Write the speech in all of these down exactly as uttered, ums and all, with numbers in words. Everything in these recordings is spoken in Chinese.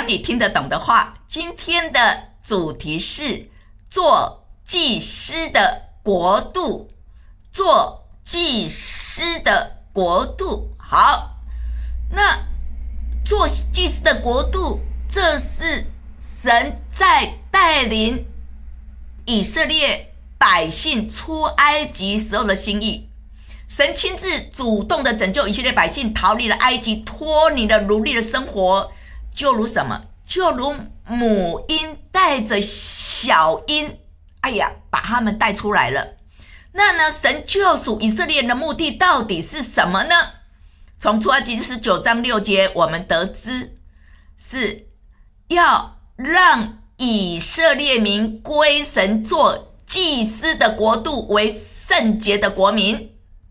你听得懂的话，今天的主题是做祭司的国度，做祭司的国度。好，那做祭司的国度，这是神在带领以色列百姓出埃及时候的心意。神亲自主动的拯救以色列百姓逃离了埃及，脱离了奴隶的生活，就如什么？就如母鹰带着小鹰，哎呀，把他们带出来了。那呢，神救赎以色列人的目的到底是什么呢？从出埃及十九章六节我们得知，是要让以色列民归神，做祭司的国度，为圣洁的国民。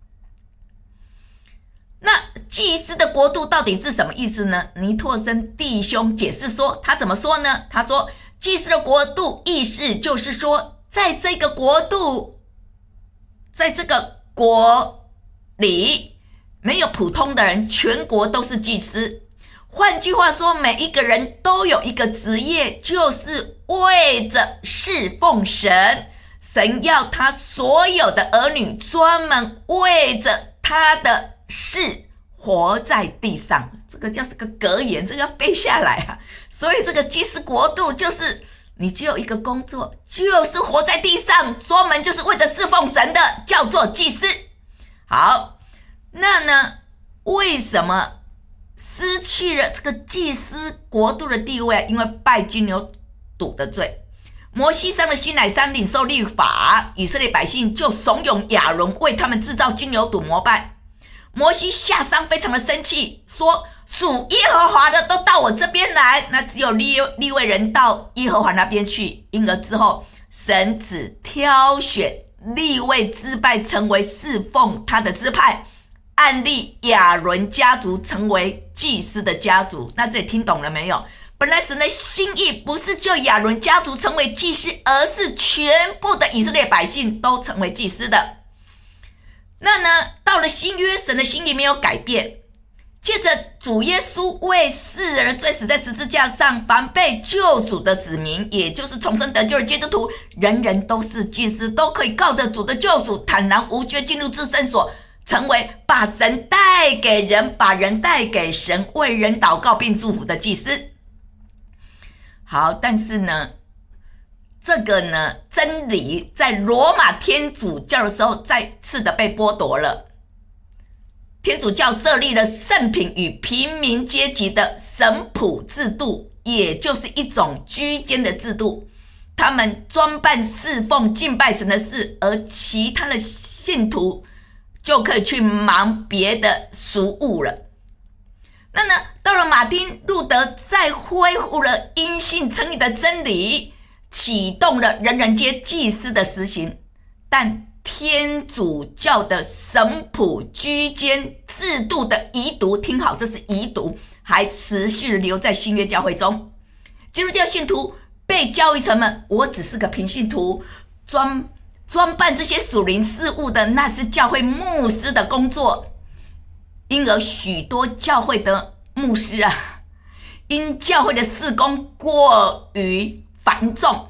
那祭司的国度到底是什么意思呢？尼拓生弟兄解释说，他怎么说呢？他说，祭司的国度意思就是说，在这个国度，在这个国里，没有普通的人，全国都是祭司。换句话说，每一个人都有一个职业，就是为着侍奉神。神要他所有的儿女专门为着他的事活在地上，这个就是个格言，这个要背下来啊。所以这个祭司国度就是你只有一个工作，就是活在地上，专门就是为着侍奉神的，叫做祭司。好，那呢，为什么失去了这个祭司国度的地位？因为拜金牛犊的罪。摩西上了西乃山领受律法，以色列百姓就怂恿亚伦为他们制造金牛犊膜拜。摩西下山非常的生气，说属耶和华的都到我这边来，那只有利利未人到耶和华那边去。因而之后神只挑选利未支派成为侍奉他的支派，按立亚伦家族成为祭司的家族。那这里听懂了没有？本来神的心意不是就亚伦家族成为祭司，而是全部的以色列百姓都成为祭司的。那呢，到了新约，神的心意没有改变。借着主耶稣为世人的罪死在十字架上，凡被救赎的子民，也就是重生得救的基督徒，人人都是祭司，都可以靠着主的救赎，坦然无惧进入至圣所，成为把神带给人，把人带给神，为人祷告并祝福的祭司。好，但是呢，这个呢，真理在罗马天主教的时候再次的被剥夺了。天主教设立了圣品与平民阶级的神仆制度，也就是一种居间的制度。他们专办侍奉敬拜神的事，而其他的信徒就可以去忙别的俗务了。那呢，到了马丁路德再恢复了因信称义的真理，启动了人人皆祭司的实行，但天主教的神仆居间制度的遗毒，听好，这是遗毒，还持续留在新约教会中。基督教信徒被教育成了，我只是个平信徒，专专办这些属灵事务的，那是教会牧师的工作。因而许多教会的牧师啊，因教会的事工过于繁重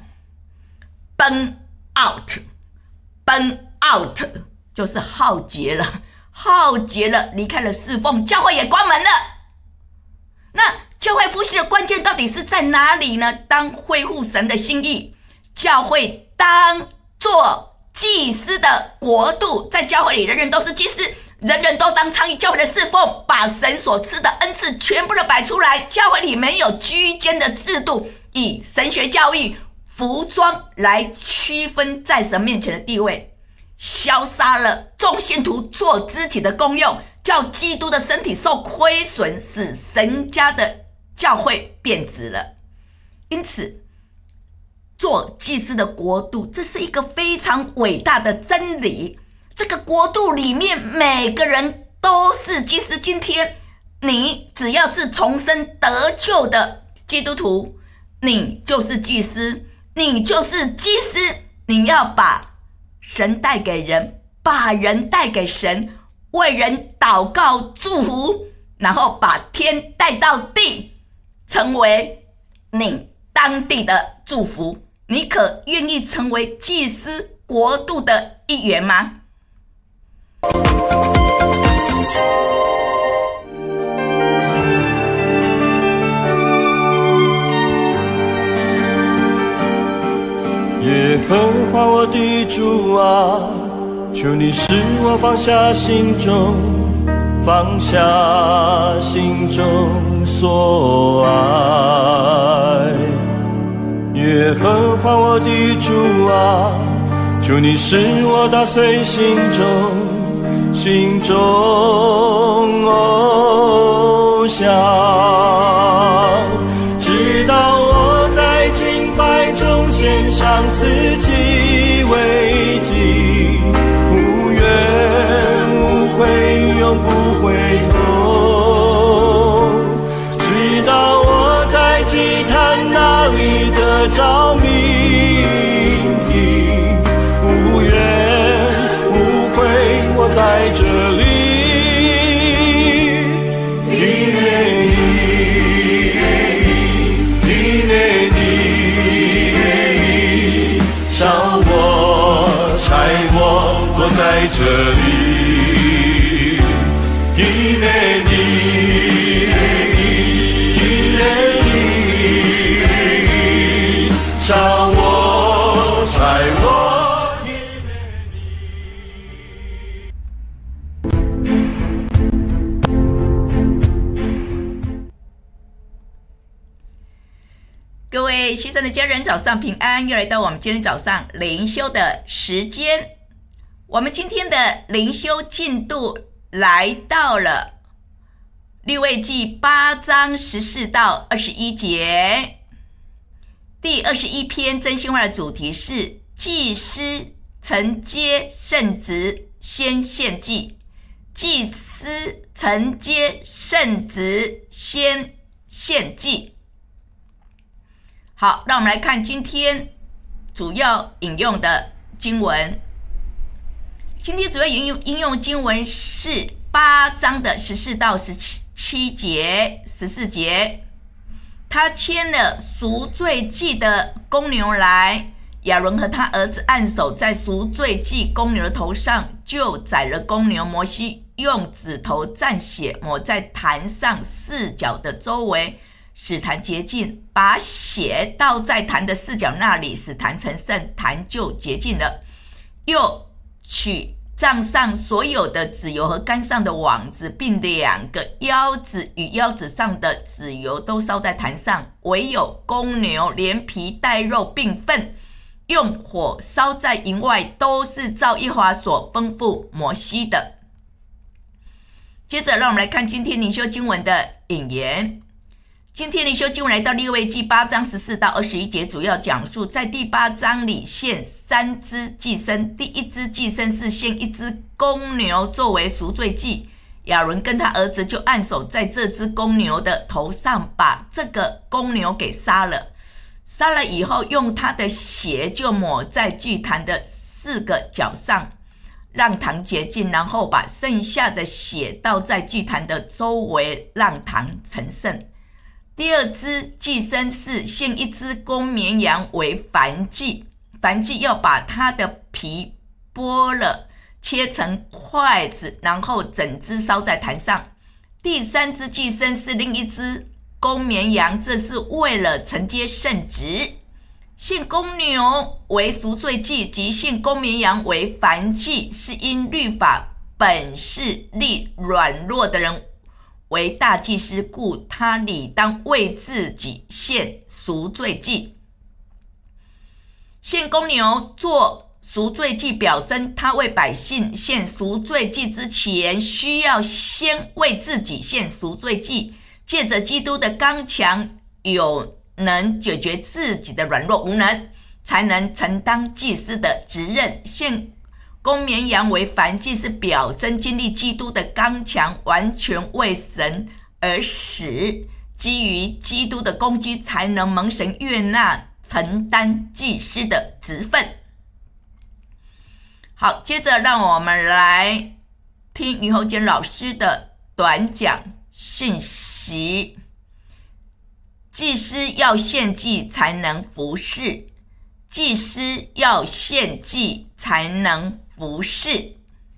burn out burn out 就是耗竭了耗竭了离开了侍奉，教会也关门了。那教会复兴的关键到底是在哪里呢？当恢复神的心意，教会当做祭司的国度，在教会里人人都是祭司，人人都当参与教会的侍奉，把神所赐的恩赐全部都摆出来。教会里没有居间的制度，以神学教育、服装来区分在神面前的地位，消杀了众信徒做肢体的功用，叫基督的身体受亏损，使神家的教会变质了。因此做祭司的国度，这是一个非常伟大的真理。这个国度里面每个人都是祭司。今天你只要是重生得救的基督徒，你就是祭司，你就是祭司。你要把神带给人，把人带给神，为人祷告祝福，然后把天带到地，成为你当地的祝福。你可愿意成为祭司国度的一员吗？ 耶和华我的主啊，求你使我放下心中放下心中所爱。耶和华我的主啊，求你使我打碎心中心中偶像，直到我在敬拜中献上自己为祭，无怨无悔永不回头，直到我在祭坛那里得着命定，无怨无悔我在这里。在这里，伊内尼，伊内尼，烧我，柴我，伊内尼。各位牺牲的家人，早上平安，又来到我们今天早上灵修的时间。我们今天的灵修进度来到了利未记八章十四到二十一节。第二十一篇真心话的主题是祭司承接圣职先献祭，祭司承接圣职先献祭。好，让我们来看今天主要引用的经文。今天主要引用应用经文是八章的十四到十七节、十四节。他牵了赎罪祭的公牛来，亚伦和他儿子按手在赎罪祭公牛的头上，就宰了公牛。摩西用指头蘸血抹在坛上四角的周围，使坛洁净，把血倒在坛的四角那里，使坛成圣，坛就洁净了。又取帐上所有的脂油和杆上的网子，并两个腰子与腰子上的脂油都烧在坛上，唯有公牛连皮带肉并粪，用火烧在营外，都是照耶和华所吩咐摩西的。接着让我们来看今天灵修经文的引言。今天灵修经文来到利未记八章十四到二十一节，主要讲述在第八章里献三只祭牲，第一只祭牲是献一只公牛作为赎罪祭，亚伦跟他儿子就按手在这只公牛的头上，把这个公牛给杀了。杀了以后，用他的血就抹在祭坛的四个角上，让坛洁净，然后把剩下的血倒在祭坛的周围，让坛成圣。第二支祭牲是献一只公绵羊为燔祭，燔祭要把它的皮剥了，切成块子，然后整只烧在坛上。第三支祭牲是另一只公绵羊，这是为了承接圣职。献公牛为赎罪祭及献公绵羊为燔祭，是因律法本是立软弱的人为大祭司，故他理当为自己献赎罪祭。献公牛做赎罪祭，表征他为百姓献赎罪祭之前，需要先为自己献赎罪祭，借着基督的刚强有能解决自己的软弱无能，才能承担祭司的职任。献公绵羊为燔祭，是表征经历基督的刚强，完全为神而死，基于基督的功绩，才能蒙神悦纳，承担祭司的职分。好，接着让我们来听于厚坚老师的短讲信息。 祭司要献祭才能服侍，祭司要献祭才能服侍。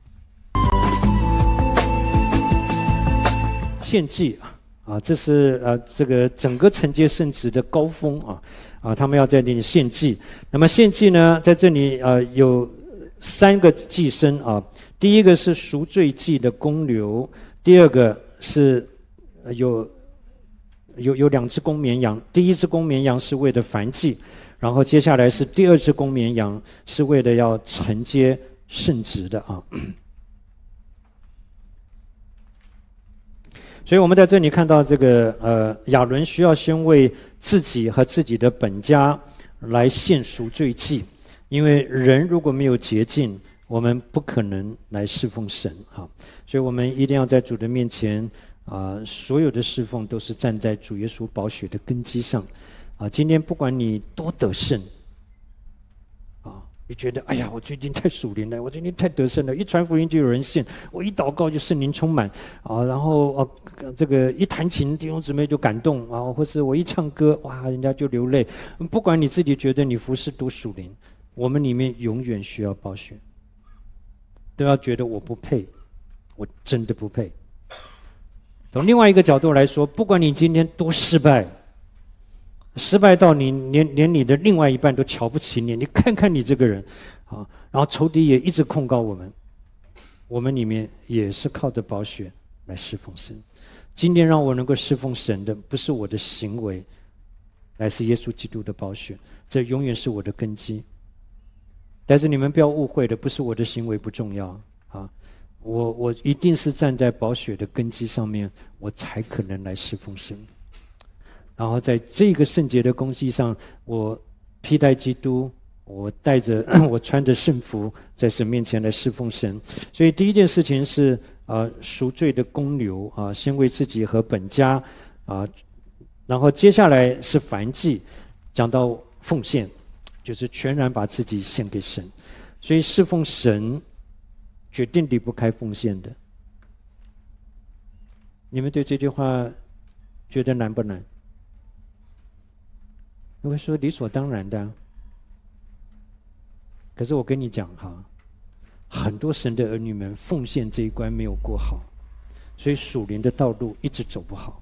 献祭啊，这是呃这个整个承接圣职的高峰啊啊，他们要在这里献祭。那么献祭呢，在这里呃有三个祭牲啊，第一个是赎罪祭的公牛，第二个是有有有两只公绵羊，第一只公绵羊是为了燔祭，然后接下来是第二只公绵羊是为了要承接圣职的啊。所以我们在这里看到这个呃亚伦需要先为自己和自己的本家来献赎罪祭，因为人如果没有洁净，我们不可能来侍奉神啊。所以我们一定要在主的面前啊、呃，所有的侍奉都是站在主耶稣宝血的根基上啊。今天不管你多得胜啊，你觉得哎呀，我最近太属灵了，我最近太得胜了，一传福音就有人信，我一祷告就圣灵充满啊，然后啊这个一弹琴弟兄姊妹就感动啊，或是我一唱歌哇，人家就流泪。不管你自己觉得你服侍多属灵，我们里面永远需要宝血，都要觉得我不配，我真的不配。从另外一个角度来说，不管你今天多失败，失败到你连连你的另外一半都瞧不起你，你看看你这个人啊，然后仇敌也一直控告我们，我们里面也是靠着宝血来侍奉神。今天让我能够侍奉神的不是我的行为，乃是耶稣基督的宝血，这永远是我的根基。但是你们不要误会的，不是我的行为不重要啊，我我一定是站在宝血的根基上面，我才可能来侍奉神。然后在这个圣洁的东西上，我披戴基督，我带着我穿着圣服，在神面前来侍奉神。所以第一件事情是呃赎罪的公牛啊，先为自己和本家啊，然后接下来是燔祭，讲到奉献，就是全然把自己献给神。所以侍奉神决定离不开奉献的。你们对这句话觉得难不难？你会说理所当然的、啊，可是我跟你讲哈，很多神的儿女们奉献这一关没有过好，所以属灵的道路一直走不好。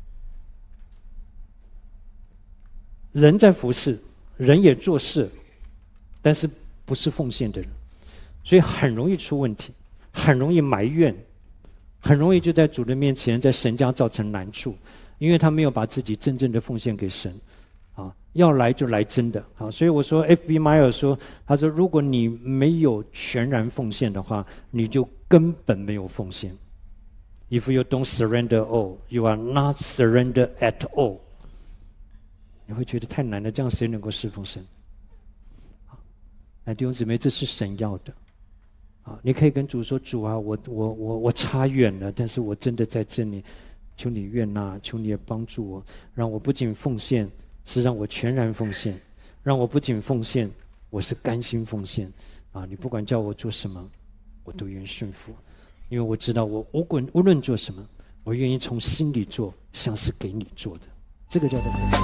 人在服侍，人也做事，但是不是奉献的人，所以很容易出问题，很容易埋怨，很容易就在主的面前，在神家造成难处，因为他没有把自己真正的奉献给神。啊，要来就来真的啊！所以我说 ，F B Meyer 说，他说，如果你没有全然奉献的话，你就根本没有奉献。If you don't surrender all, you are not surrender at all。你会觉得太难了，这样谁能够侍奉神？啊，那弟兄姊妹，这是神要的啊！你可以跟主说，主啊，我我我我差远了，但是我真的在这里，求你悦纳，求你也帮助我，让我不仅奉献。是让我全然奉献，让我不仅奉献，我是甘心奉献啊！你不管叫我做什么，我都愿顺服，因为我知道我无论无论做什么，我愿意从心里做，像是给你做的，这个叫做奉献。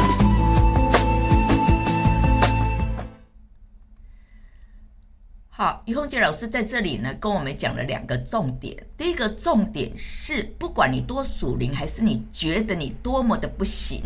好，于凤杰老师在这里呢，跟我们讲了两个重点。第一个重点是，不管你多属灵，还是你觉得你多么的不行，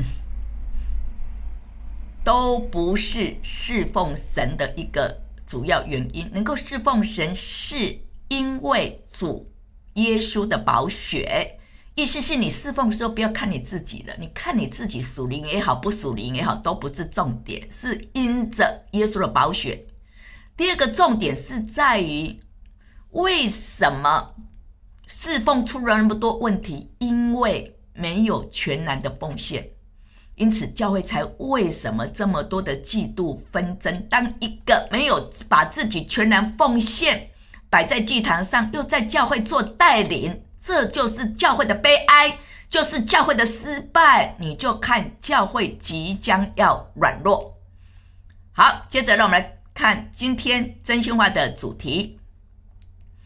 都不是侍奉神的一个主要原因。能够侍奉神，是因为主耶稣的宝血。意思是你侍奉的时候，不要看你自己了，你看你自己属灵也好，不属灵也好，都不是重点，是因着耶稣的宝血。第二个重点是在于，为什么侍奉出了那么多问题？因为没有全然的奉献。因此教会才为什么这么多的嫉妒纷争。当一个没有把自己全然奉献摆在祭坛上，又在教会做带领，这就是教会的悲哀，就是教会的失败。你就看教会即将要软弱。好，接着让我们来看今天真心话的主题。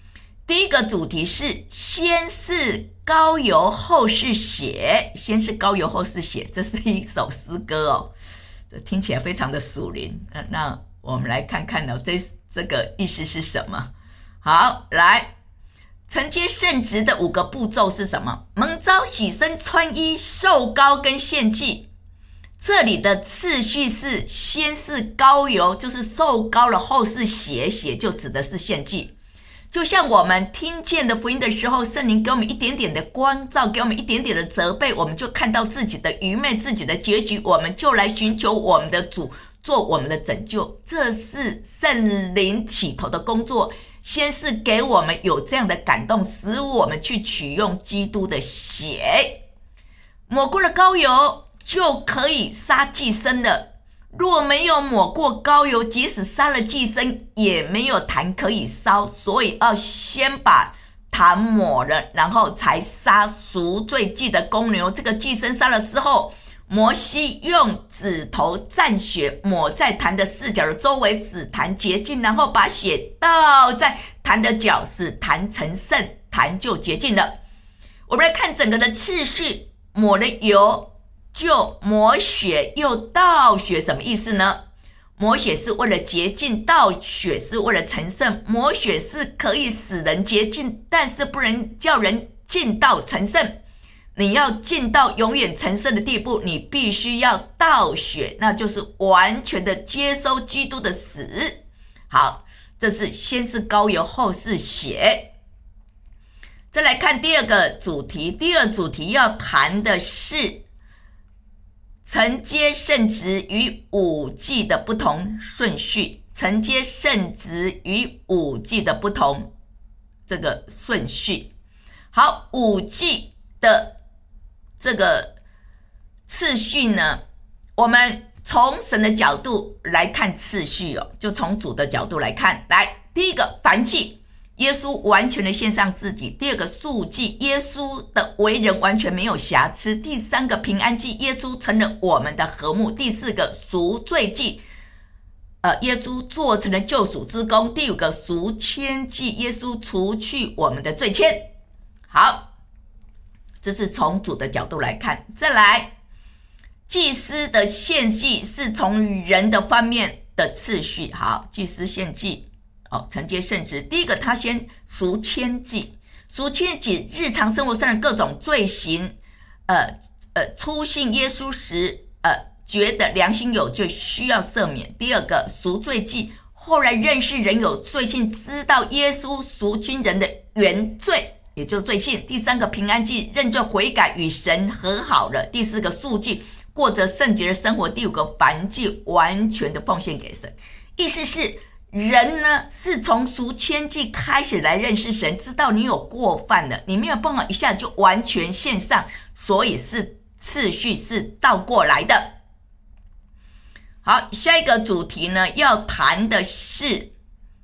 第一个主题是先是膏油后是血，先是膏油后是血，这是一首诗歌哦，这听起来非常的属灵。呃、那我们来看看呢、哦，这这个意思是什么？好，来，承接圣职的五个步骤是什么？蒙召洗身穿衣受膏跟献祭。这里的次序是先是膏油，就是受膏了，后是血，血就指的是献祭。就像我们听见的福音的时候，圣灵给我们一点点的光照，给我们一点点的责备，我们就看到自己的愚昧，自己的结局，我们就来寻求我们的主，做我们的拯救。这是圣灵起头的工作，先是给我们有这样的感动，使我们去取用基督的血，抹过了膏油就可以杀祭牲了。若没有抹过膏油，即使杀了祭牲也没有坛可以烧，所以要先把坛抹了，然后才杀赎罪祭的公牛。这个祭牲杀了之后，摩西用指头蘸血抹在坛的四角的周围，使坛洁净，然后把血倒在坛的角，使坛成圣，坛就洁净了。我们来看整个的次序，抹了油就抹血又倒血，什么意思呢？抹血是为了洁净，倒血是为了成圣。抹血是可以使人洁净，但是不能叫人进到成圣。你要进到永远成圣的地步，你必须要倒血，那就是完全的接收基督的死。好，这是先是膏油后是血。再来看第二个主题，第二主题要谈的是承接圣职与五祭的不同顺序，承接圣职与五祭的不同这个顺序。好，五祭的这个次序呢，我们从神的角度来看次序哦，就从主的角度来看。来，第一个燔祭，耶稣完全的献上自己。第二个赎祭，耶稣的为人完全没有瑕疵。第三个平安祭，耶稣成了我们的和睦。第四个赎罪祭，呃，耶稣做成了救赎之功。第五个赎愆祭，耶稣除去我们的罪愆。好，这是从主的角度来看。再来，祭司的献祭是从人的方面的次序。好，祭司献祭哦，承接圣职。第一个，他先赎愆祭，赎愆祭日常生活上的各种罪行，呃呃，初信耶稣时，呃，觉得良心有罪，需要赦免。第二个，赎罪祭，后来认识人有罪性，知道耶稣赎清人的原罪，也就是罪性。第三个，平安祭，认罪悔改，与神和好了。第四个，赎祭，过着圣洁的生活。第五个，燔祭，完全的奉献给神。意思是，人呢是从赎愆祭开始来认识神，知道你有过犯了，你没有办法一下就完全献上，所以是次序是倒过来的。好，下一个主题呢，要谈的是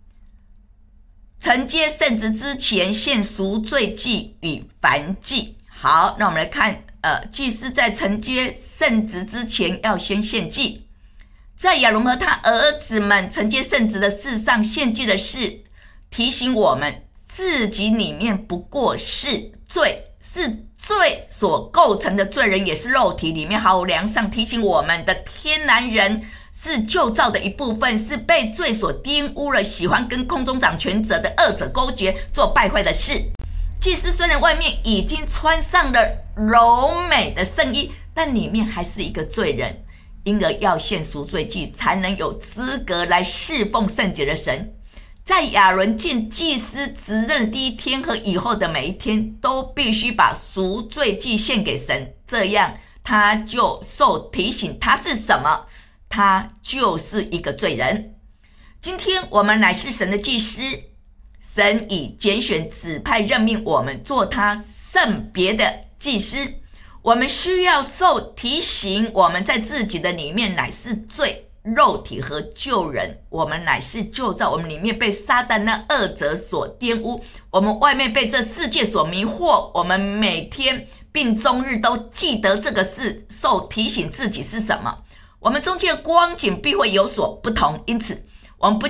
承接圣职之前献赎罪祭与燔祭。好，那我们来看，呃，祭司在承接圣职之前要先献祭。在亚伦和他儿子们承接圣职的事上，献祭的事提醒我们自己里面不过是罪，是罪所构成的罪人，也是肉体里面毫无良善，提醒我们的天然人是旧造的一部分，是被罪所玷污了，喜欢跟空中掌权者的恶者勾结，做败坏的事。祭司虽然外面已经穿上了柔美的圣衣，但里面还是一个罪人，因而要献赎罪祭，才能有资格来侍奉圣洁的神。在亚伦尽祭司职任的第一天和以后的每一天，都必须把赎罪祭献给神，这样他就受提醒他是什么，他就是一个罪人。今天我们乃是神的祭司，神以拣选指派任命我们做他圣别的祭司，我们需要受提醒，我们在自己的里面乃是罪，肉体和旧人，我们乃是旧造，我们里面被撒旦那恶者所玷污，我们外面被这世界所迷惑，我们每天并终日都记得这个事，受提醒自己是什么，我们中间的光景必会有所不同。因此我们不仅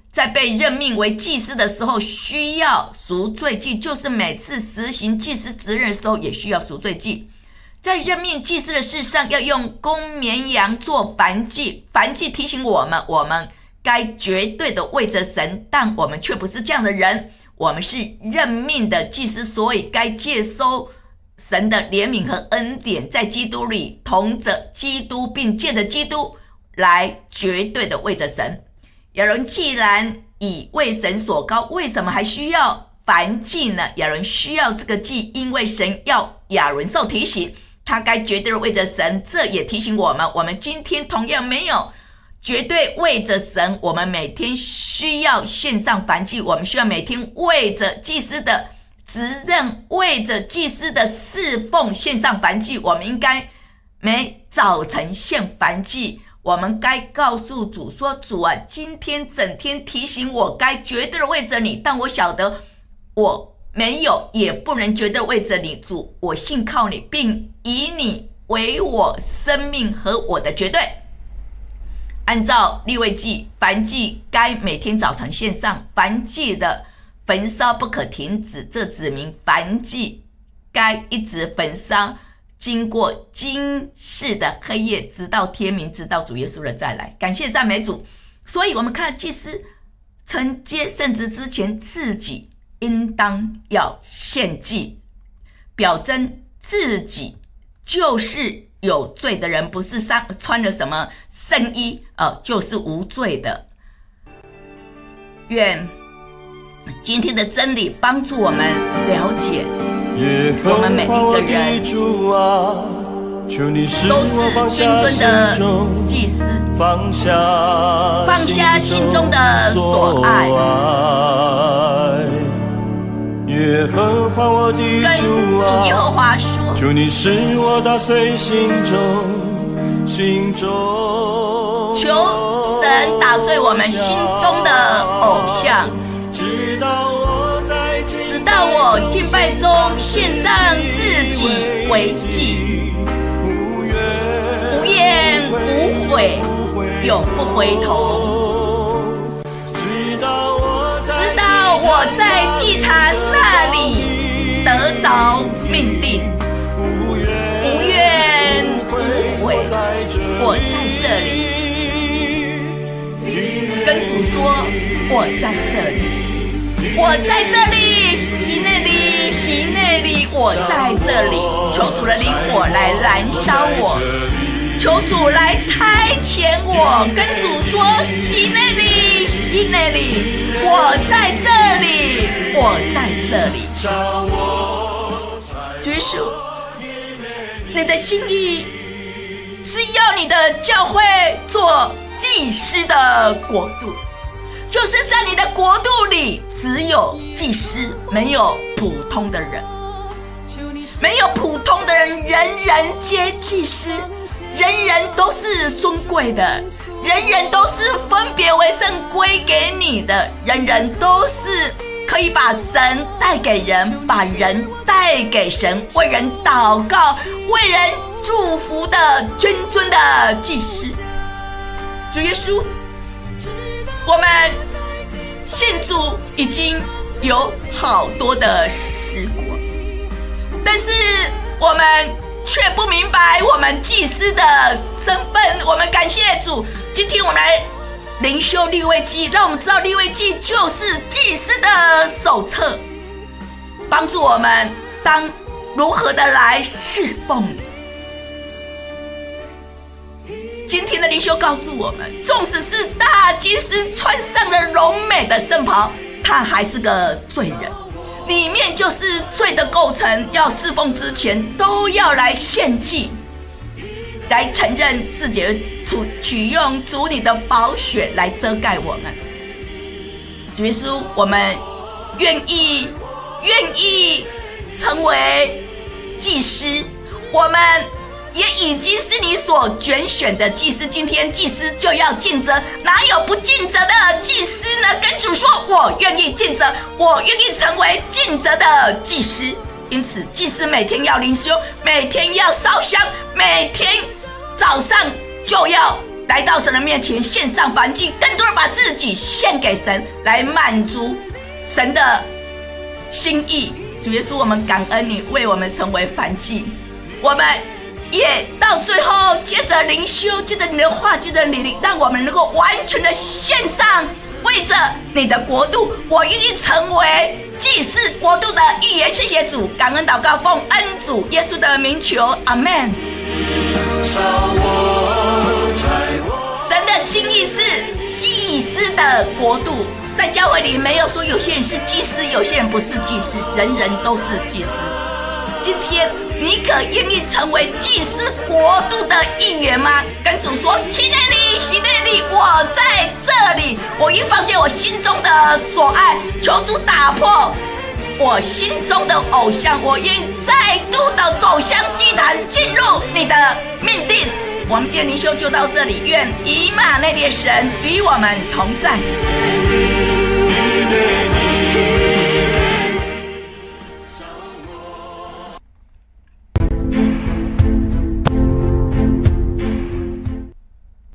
在被任命为祭司的时候，需要赎罪祭，就是每次实行祭司职任的时候，也需要赎罪祭。在任命祭司的事上，要用公绵羊做燔祭。燔祭提醒我们，我们该绝对的为着神，但我们却不是这样的人。我们是任命的祭司，所以该接收神的怜悯和恩典，在基督里同着基督，并借着基督来绝对的为着神。亚伦既然已为神所膏，为什么还需要燔祭呢？亚伦需要这个祭，因为神要亚伦受提醒，他该绝对的为着神。这也提醒我们，我们今天同样没有绝对为着神，我们每天需要献上燔祭，我们需要每天为着祭司的职任，为着祭司的侍奉献上燔祭。我们应该每早晨献燔祭，我们该告诉主说，主啊，今天整天提醒我该绝对的为着你，但我晓得我没有也不能绝对为着你。主，我信靠你，并以你为我生命和我的绝对。按照利未记，燔祭该每天早晨献上，燔祭的焚烧不可停止，这指明燔祭该一直焚烧，经过今世的黑夜，直到天明，直到主耶稣的再来。感谢赞美主。所以我们看到祭司承接圣职之前，自己应当要献祭，表征自己就是有罪的人，不是穿了什么圣衣呃，就是无罪的。愿今天的真理帮助我们了解，我们每一个人都是君尊的祭司，放下心中的所爱， 耶和华我的主啊， 跟主耶和华说， 求你使我打碎心中心中， 求神打碎我们心中的偶像， 直到我在直到我敬拜中献上自己为祭，无怨无悔，永不回头，直到我在祭坛那里得着命定，无怨无悔，我在这里。跟主说，我在这里，我在这里，皮内里，皮内里，我在这里。求主的灵火来燃烧我，求主来差遣我。跟主说，皮内里，皮内里，我在这里，我在这里。主耶稣，你的心意是要你的教会做祭司的国度，就是在你的国度里只有祭司，没有普通的人，没有普通的人，人人皆祭司，人人都是尊贵的，人人都是分别为圣归给你的，人人都是可以把神带给人，把人带给神，为人祷告，为人祝福的君尊的祭司。主耶稣，我们信主已经有好多的时光，但是我们却不明白我们祭司的身份。我们感谢主，今天我们来灵修利未记，让我们知道利未记就是祭司的手册，帮助我们当如何的来侍奉你。今天的灵修告诉我们，纵使是大祭司穿上了荣美的圣袍，他还是个罪人，里面就是罪的构成。要侍奉之前都要来献祭，来承认自己的取用主你的宝血来遮盖我们。主耶稣，我们愿意愿意成为祭司，我们也已经是你所拣选的祭司。今天祭司就要尽责，哪有不尽责的祭司呢？跟主说，我愿意尽责，我愿意成为尽责的祭司。因此祭司每天要灵修，每天要烧香，每天早上就要来到神的面前献上燔祭，更多的把自己献给神，来满足神的心意。主耶稣，我们感恩你为我们成为燔祭，我们也到最后接着灵修，接着你的话，接着你灵，让我们能够完全的献上，为着你的国度，我愿意成为祭司国度的一员。谢谢主，感恩祷告，奉恩主耶稣的名求，阿们。神的心意是祭司的国度，在教会里没有说有些人是祭司，有些人不是祭司，人人都是祭司。今天你可愿意成为祭司国度的一员吗？跟主说，希内里，希内里，我在这里，我愿放下我心中的所爱，求主打破我心中的偶像，我愿再度的走向祭坛，进入你的命定。我们今天灵修就到这里，愿以马内利神与我们同在。